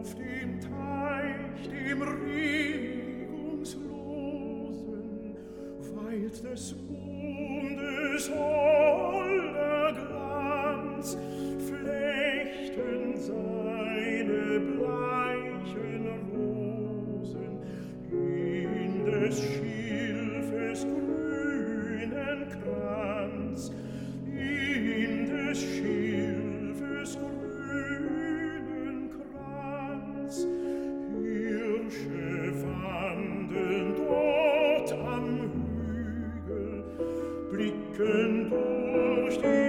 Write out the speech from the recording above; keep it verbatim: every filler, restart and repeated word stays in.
auf dem Teich, dem regungslosen, weilt des Mondes holder Glanz, flechten seine bleichen Rosen in des Schilfes grünen Kranz, in des Schilfes grünen Kranz. Hirsche wandeln dort am Hügel, blicken durch die